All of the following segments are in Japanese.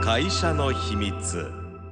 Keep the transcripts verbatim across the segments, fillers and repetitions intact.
会社の秘密。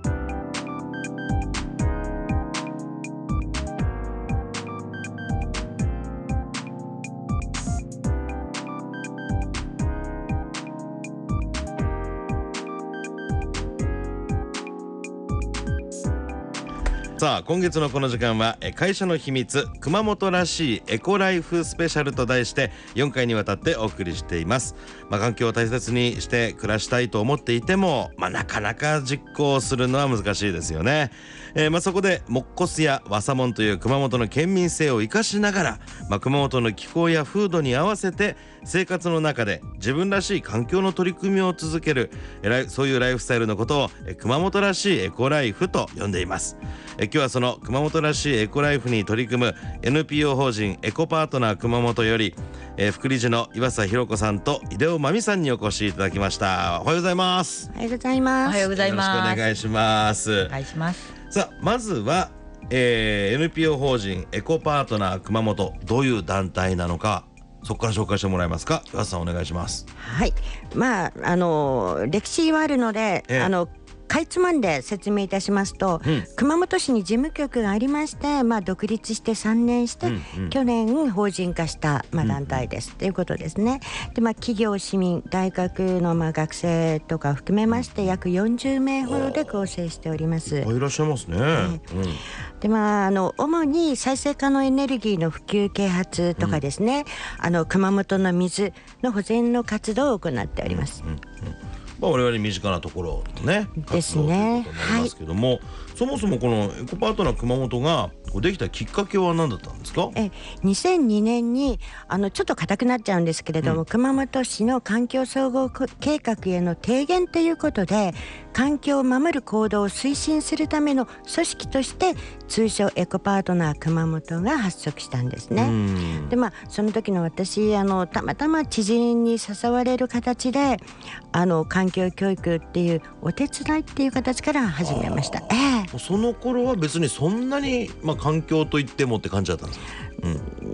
さあ、今月のこの時間は会社の秘密熊本らしいエコライフスペシャルと題してよんかいにわたってお送りしています。まあ、環境を大切にして暮らしたいと思っていても、まあ、なかなか実行するのは難しいですよね。えー、まあそこでもっこすやわさもんという熊本の県民性を生かしながら、まあ、熊本の気候や風土に合わせて生活の中で自分らしい環境の取り組みを続ける、そういうライフスタイルのことを熊本らしいエコライフと呼んでいます。え今日はその熊本らしいエコライフに取り組む エヌピーオー 法人エコパートナー熊本より、え副理事の岩佐弘子さんと井出尾真美さんにお越しいただきました。おはようございます。 おはようございます。 おはようございます。 よろしくお願いします。 お願いします。 さあ、まずは、えー、エヌピーオー 法人エコパートナー熊本、どういう団体なのか、そこから紹介してもらえますか。岩佐さん、お願いします。 はい、まああの歴史はあるので、ええ、あのかいつまんで説明いたしますと、うん、熊本市に事務局がありまして、まあ、独立してさんねんして、うんうん、去年法人化した、まあ、団体です、うん、ということですね。で、まあ、企業、市民、大学の、まあ、学生とか含めまして約よんじゅうめいほどで構成しております。 いらっしゃいますね。えーうんでまあ、あの主に再生可能エネルギーの普及啓発とかですね、うん、あの熊本の水の保全の活動を行っております。うんうんうん、 まあ、我々身近なところのねですね。 活動ということになりますけども、はい、そもそもこのエコパートナー熊本ができたきっかけは何だったんですか。 えにせんにねんにあのちょっと硬くなっちゃうんですけれども、うん、熊本市の環境総合計画への提言ということで、環境を守る行動を推進するための組織として通称エコパートナー熊本が発足したんですね。で、まあ、その時の私あのたまたま知人に誘われる形であの環境教育っていうお手伝いっていう形から始めました。えー、その頃は別にそんなに、まあ、環境といってもって感じだったんですか。うん、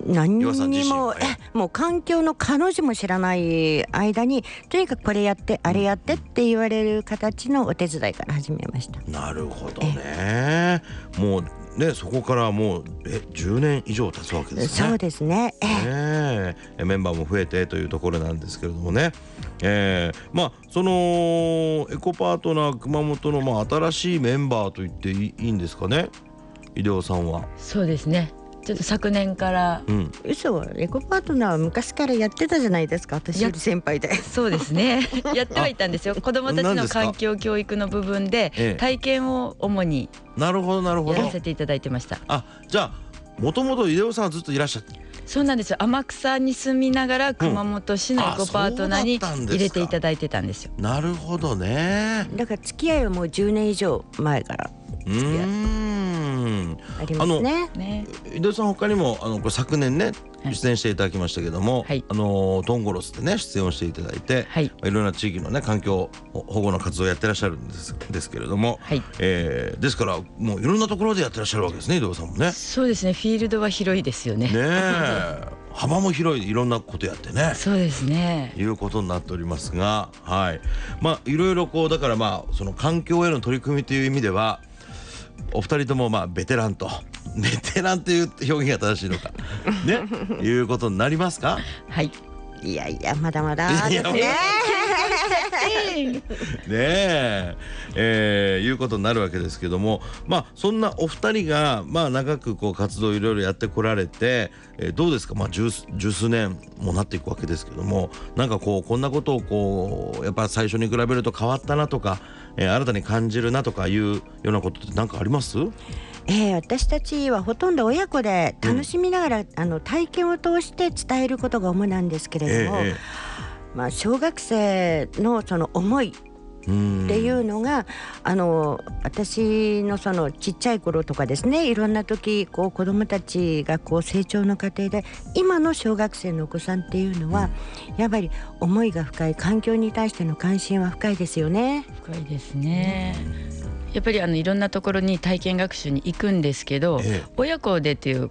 何にもえもう環境の彼女も知らない間にとにかくこれやってあれやってって言われる形のお手伝いから始めました。 なるほどね。もうね、そこからもうえじゅうねん以上経つわけですね。 そうですね。 えー、メンバーも増えてというところなんですけれどもね、えー、まあそのエコパートナー熊本の、まあ、新しいメンバーと言っていいんですかね、井出尾さんは。 そうですね、ちょっと昨年から、 うん、嘘、エコパートナーは昔からやってたじゃないですか。私より先輩で。 そうですねやってはいたんですよ。子どもたちの環境教育の部分で体験を主になるほどなるほどやらせていただいてました。 あ、じゃあもともと井出尾さんはずっといらっしゃった。 そうなんですよ。天草に住みながら熊本市のエコパートナーに入れていただいてたんですよ。 なるほどね。 だから付き合いはもうじゅうねん以上前から付き合いありますね。 ね、 井出さん他にもあのこれ昨年ね出演していただきましたけども、はい、あのトンゴロスでね出演をしていただいて、はい、いろんな地域のね環境保護の活動をやってらっしゃるんですですけれども、はい、えー、ですからもういろんなところでやってらっしゃるわけですね、井出さんもね。 そうですね、フィールドは広いですよね。 ねえ幅も広い、いろんなことやってね。 そうですね、 いうことになっておりますが、はい、まあいろいろこうだからまあその環境への取り組みという意味ではお二人ともまあベテランとベテランという表現が正しいのかねいうことになりますか。 はい。 いやいやまだまだですね。 ねええー、いうことになるわけですけども、まあそんなお二人がまあ長くこう活動いろいろやってこられて、えー、どうですか。まあ十十数年もなっていくわけですけども、なんかこうこんなことをこうやっぱ最初に比べると変わったなとか、えー、新たに感じるなとかいうようなことって何かあります？ えー、私たちはほとんど親子で楽しみながら、うん、あの体験を通して伝えることが主なんですけれども、えーまあ、小学生のその思いっていうのがあの私のそのちっちゃい頃とかですね、いろんな時こう子どもたちがこう成長の過程で今の小学生のお子さんっていうのは、うん、やっぱり思いが深い、環境に対しての関心は深いですよね。 深いですね。やっぱりあのいろんなところに体験学習に行くんですけど、ええ、親子でっていう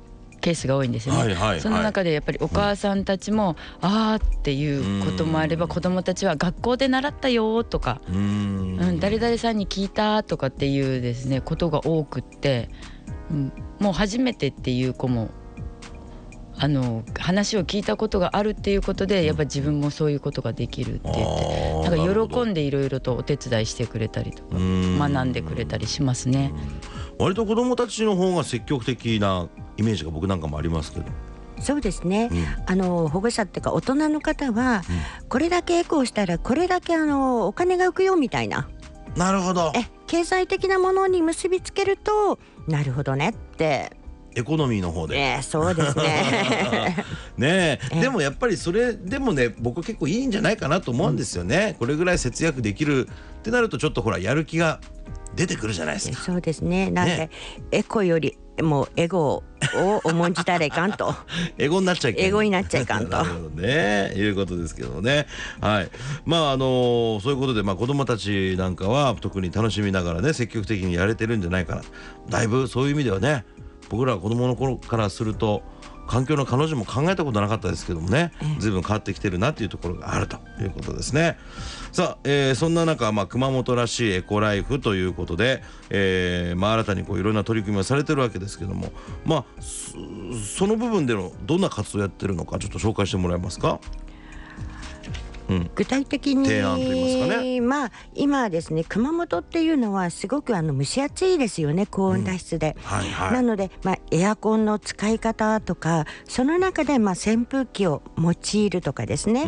ケースが多いんですよね、 はいはいはい、 その中でやっぱりお母さんたちも、うん、あーっていうこともあれば、子どもたちは学校で習ったよとか、うん、うん、誰々さんに聞いたとかっていうですねことが多くって、うん、もう初めてっていう子もあの話を聞いたことがあるっていうことで、やっぱり自分もそういうことができるって言って、なんか喜んでいろいろとお手伝いしてくれたりとか学んでくれたりしますね。 割と子どもたちの方が積極的なイメージが僕なんかもありますけど。 そうですね、うん、あの保護者っていうか大人の方は、うん、これだけエコーしたらこれだけあのお金が浮くよみたいな。 なるほど。 え経済的なものに結びつけるとなるほどねってエコノミーの方で、 えー、そうですねねえ、でもやっぱりそれでもね僕結構いいんじゃないかなと思うんですよね、うん、これぐらい節約できるってなるとちょっとほらやる気が出てくるじゃないですか。 そうですね、なんか、ね、エコよりもうエゴを重んじたらいかんとエゴになっちゃいかんエゴになっちゃいかんとなるほどね、いうことですけどね。はい、まああのそういうことで、まあ、子どもたちなんかは特に楽しみながらね積極的にやれてるんじゃないかな。だいぶそういう意味ではね僕らは子どもの頃からすると環境の彼女も考えたことなかったですけどもね、随分変わってきてるなっていうところがあるということですね。さあ、えー、そんな中、まあ、熊本らしいエコライフということで、えーまあ、新たにこういろんな取り組みをされてるわけですけども、まあ、その部分でのどんな活動をやってるのかちょっと紹介してもらえますか。うん、 具体的に提案といいますかね、 まあ、今ですね熊本っていうのはすごくあの蒸し暑いですよね、高温多湿で、うんはいはい、なので、まあ、エアコンの使い方とかその中でまあ扇風機を用いるとかですね、うん、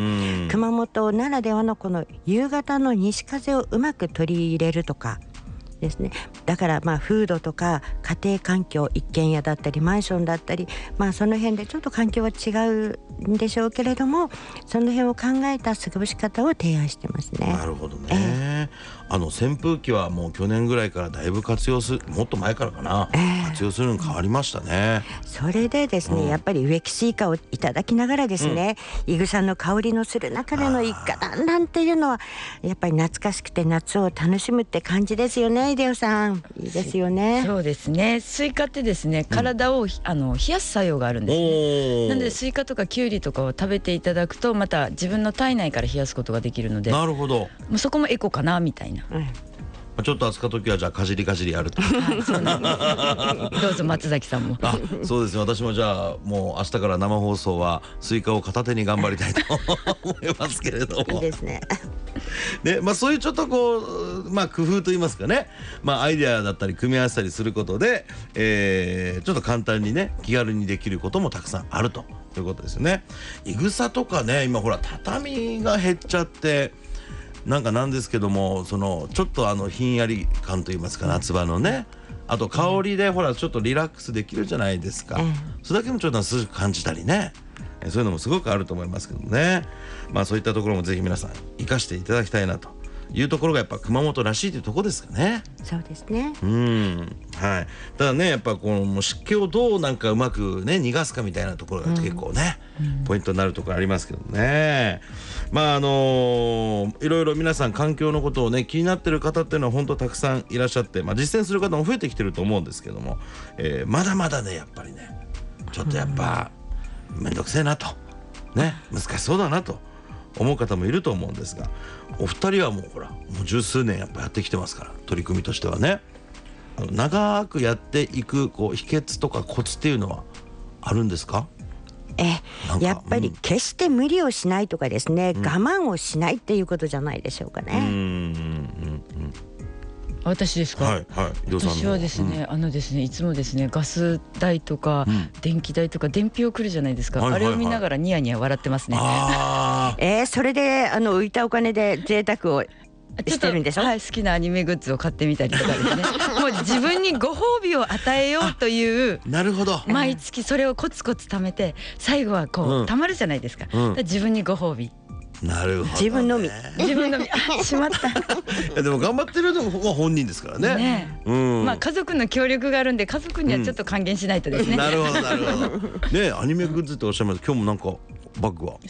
熊本ならではのこの夕方の西風をうまく取り入れるとかですね、だからまあ風土とか家庭環境一軒家だったりマンションだったり、まあ、その辺でちょっと環境は違うんでしょうけれどもその辺を考えた過ごし方を提案してますね。 なるほどね、えー、あの扇風機はもう去年ぐらいからだいぶ活用するもっと前からかな、えー、活用するのに変わりましたね。 それでですね、うん、やっぱり植木スイカをいただきながらですね、うん、イグサの香りのする中での一家団らんっていうのはやっぱり懐かしくて夏を楽しむって感じですよね。イデオさんいいですよね。 そうですね、スイカってですね体を、うん、あの冷やす作用があるんですね。なのでスイカとかキュウリとかを食べていただくとまた自分の体内から冷やすことができるので、 なるほど、 もうそこもエコかなみたいな、うんちょっと暑か時はじゃあかじりかじりやると、 はい、そうなんですどうぞ松崎さんもあそうですね、私もじゃあもう明日から生放送はスイカを片手に頑張りたいと思いますけれどもいいですねで、まあ、そういうちょっとこう、まあ、工夫といいますかね、まあ、アイデアだったり組み合わせたりすることで、えー、ちょっと簡単にね気軽にできることもたくさんあるということですよね。いぐさとかね今ほら畳が減っちゃってなんかなんですけどもそのちょっとあのひんやり感といいますか夏場のねあと香りでほらちょっとリラックスできるじゃないですか、うん、それだけもちょっと涼しく感じたりねそういうのもすごくあると思いますけどね。まあそういったところもぜひ皆さん生かしていただきたいなというところがやっぱ熊本らしいというところですかね。 そうですね、 うんはい、ただねやっぱこの湿気をどうなんかうまくね逃がすかみたいなところが結構ね、うん、ポイントになるところありますけどね。まああのー、いろいろ皆さん環境のことをね気になってる方っていうのは本当たくさんいらっしゃって、まあ、実践する方も増えてきてると思うんですけども、えー、まだまだねやっぱりねちょっとやっぱめんどくせえなとね難しそうだなと思う方もいると思うんですが、お二人はもうほらもう十数年やっぱやってきてますから取り組みとしてはねあの長くやっていくこう秘訣とかコツっていうのはあるんですか？ えやっぱり決して無理をしないとかですね、うん、我慢をしないっていうことじゃないでしょうかね。うんうんうんうん私ですか、 はいはい、 私はですね、うん、あのですねいつもですねガス代とか、うん、電気代とか電費を来るじゃないですか、はいはいはい、あれを見ながらニヤニヤ笑ってますね。 あえー、それであの浮いたお金で贅沢をしてるんでしょ。 はい、好きなアニメグッズを買ってみたりとかですねもう自分にご褒美を与えようというなるほど毎月それをコツコツ貯めて最後はこう、うん、貯まるじゃないですか、うん、だ自分にご褒美なるほど、ね、 自分のみ自分のみあしまったいやでも頑張ってるのは本人ですからね。ね、 うん、まあ家族の協力があるんで家族にはちょっと還元しないとですね、 うん、なるほどなるほどねアニメグッズっておっしゃいます。今日もなんかバッグは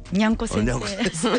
にゃんこ先にゃんこ生。 先生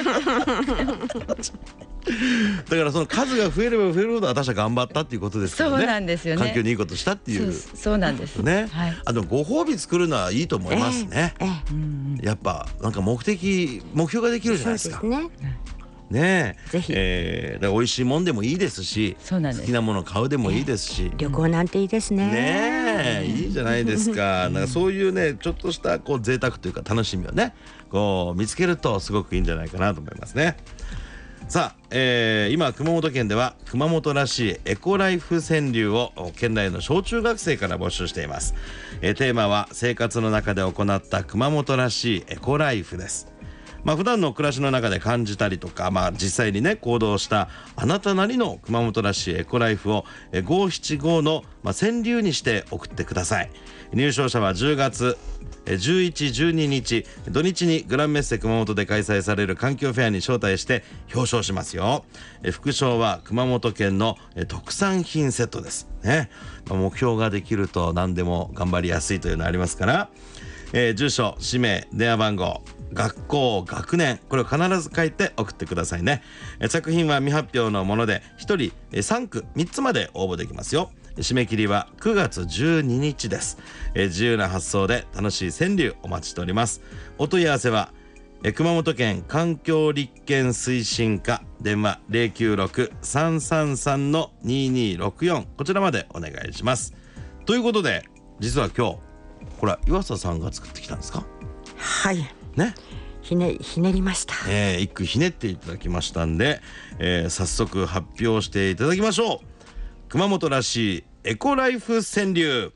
だからその数が増えれば増えるほど私は頑張ったっていうことですからね。 そうなんですよね。 環境にいいことしたっていう。 そうそうなんですね。 はい、 あのご褒美作るのはいいと思いますね。 ええうんやっぱなんか目的目標ができるじゃないですか。 そうですね。 ねえ、 ぜひえー、だから美味しいもんでもいいですし、 そうなんです。 好きなもの買うでもいいですし、 旅行なんていいですね。 ねえいいじゃないですか。なんかそういうねちょっとしたこう贅沢というか楽しみをねこう見つけるとすごくいいんじゃないかなと思いますね。さあ、えー、今熊本県では熊本らしいエコライフ川柳を県内の小中学生から募集しています。えー、テーマは生活の中で行った熊本らしいエコライフです。まあ、普段の暮らしの中で感じたりとか、まあ、実際にね行動したあなたなりの熊本らしいエコライフをごしちごの、まあ、川柳にして送ってください。入賞者はじゅうがつじゅういち、じゅうににち土日にグランメッセ熊本で開催される環境フェアに招待して表彰しますよ。副賞は熊本県の特産品セットですね。まあ、目標ができると何でも頑張りやすいというのありますから、えー、住所、氏名、電話番号、学校、学年、これを必ず書いて送ってくださいね。作品は未発表のものでひとりさんくみっつまで応募できますよ。締め切りはくがつじゅうににちです。自由な発想で楽しい川柳お待ちしております。お問い合わせは熊本県環境立憲推進課電話 ゼロきゅうろく さんさんさん ににろくよん こちらまでお願いします。ということで実は今日これは岩佐さんが作ってきたんですか？ はいね、 ひねひねりました。 えー、一句ひねっていただきましたんで、えー、早速発表していただきましょう。熊本らしいエコライフ川柳。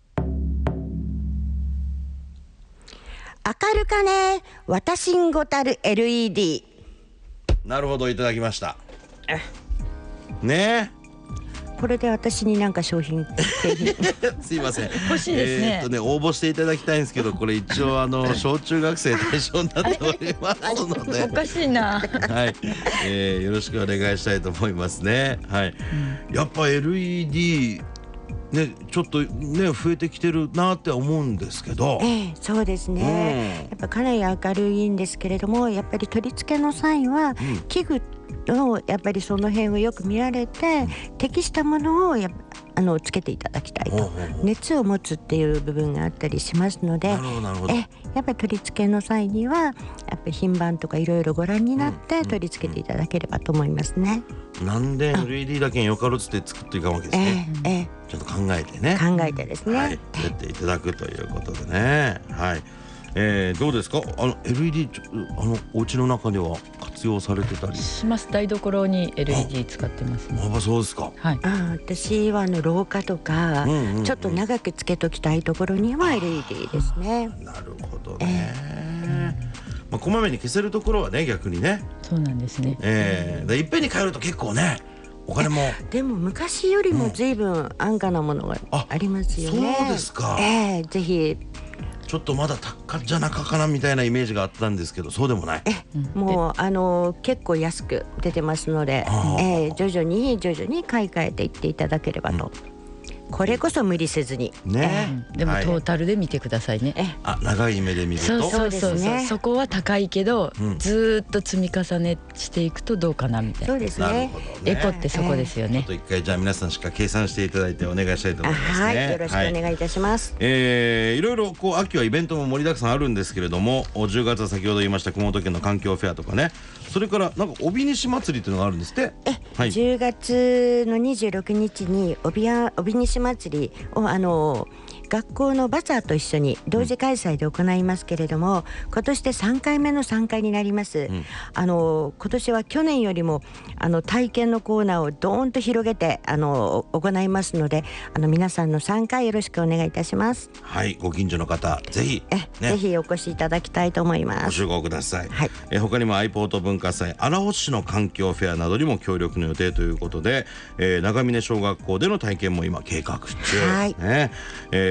明るかね私んごたる エルイーディー。 なるほど、いただきましたねこれで私になんか商品景品すいません欲しいですねえーっとね応募していただきたいんですけど、これ一応あの小中学生対象になっておりますのでおかしいな。 はい、えー、よろしくお願いしたいと思いますね。はい、うん、やっぱ エルイーディー ねちょっとね増えてきてるなって思うんですけど、 ええ、そうですね、うん、やっぱかなり明るいんですけれども、やっぱり取り付けの際は、うん、器具をやっぱりその辺をよく見られて、うん、適したものをやあのつけていただきたいと、熱を持つっていう部分があったりしますので、えやっぱり取り付けの際にはやっぱり品番とかいろいろご覧になって取り付けていただければと思いますね。 なんで エルイーディー だけによかろうっつって作っていかんわけですね。えーえー、ちょっと考えてね考えてですね、 はい、やっていただくということでね。はい、えー、どうですか、あの エルイーディー あのお家の中では活用されてたりします。台所に エルイーディー 使ってますね。 やっぱそうですか。 はい、 あ私はあの廊下とか、うんうんうん、ちょっと長くつけときたいところには エルイーディー ですね。 なるほどね、えーまあ、こまめに消せるところはね逆にね。 そうなんですね、 えー、でいっぺんに変えると結構ねお金もでも昔よりも随分安価なものがありますよね。 そうですか。 えー、ぜひちょっとまだ高じゃなかかなみたいなイメージがあったんですけど、そうでもない。 えもうあの結構安く出てますので、えー、徐々に徐々に買い替えていっていただければと、うん、これこそ無理せずにね、 えー、でもトータルで見てくださいね、 はい、あ長い目で見るとそうそうそうそう、ね、そこは高いけど、うん、ずっと積み重ねしていくとどうかなみたいな。 そうですね。 なるほどね。 エコってそこですよね。 ちょっと一回じゃあ皆さんしっかり計算していただいてお願いしたいと思いますね。 はい、よろしくお願いいたします。 はい、えー、いろいろこう秋はイベントも盛りだくさんあるんですけれども、じゅうがつは先ほど言いました熊本県の環境フェアとかね、それからなんか帯西祭りというのがあるんですって。 え、はい、じゅうがつのにじゅうろくにちに帯や帯西祭りをあの学校のバザーと一緒に同時開催で行いますけれども、うん、今年でさんかいめの参加になります、うん、あの今年は去年よりもあの体験のコーナーをドーンと広げてあの行いますので、あの皆さんの参加よろしくお願いいたします。 はい、ご近所の方ぜひ、 え、ね、ぜひお越しいただきたいと思います。 ご集合ください。 はい、 え他にもアイポート文化祭、荒尾市の環境フェアなどにも協力の予定ということで、えー、長峰小学校での体験も今計画中、はい、ね、えー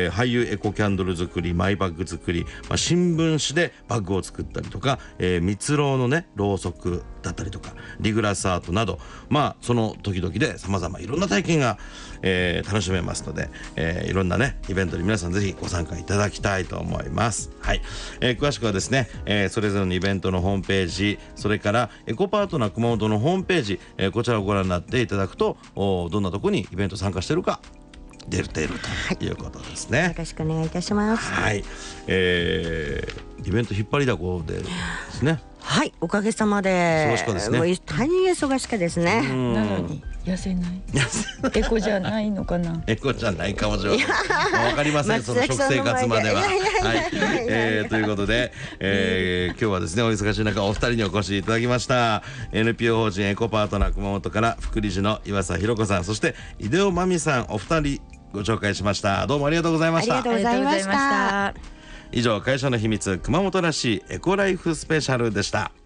えー、俳優エコキャンドル作り、マイバッグ作り、まあ、新聞紙でバッグを作ったりとか、えー、蜜ろうのねろうそくだったりとかリグラスアートなど、まあその時々でさまざまいろんな体験が、えー、楽しめますので、えー、いろんなねイベントに皆さんぜひご参加いただきたいと思います。はい、えー、詳しくはですね、えー、それぞれのイベントのホームページ、それからエコパートナー熊本のホームページ、えー、こちらをご覧になっていただくと、おどんなとこにイベント参加してるか出る出るということですね。 よろしくお願いいたします。 はい、えー、イベント引っ張りだこでですね。 はい、おかげさまで忙しかですね。 もう大変忙しかですね。 なのに痩せないエコじゃないのかな。 エコじゃないかもしれません。わかりません、その食生活までは。はい、えー、ということで、えー、今日はですねお忙しい中お二人にお越しいただきました。 エヌピーオー 法人エコパートナー熊本から副理事の岩佐弘子さん、そして井出尾真美さん、お二人ご紹介しました。どうもありがとうございました。 ありがとうございました。 以上、会社の秘密熊本らしいエコライフスペシャルでした。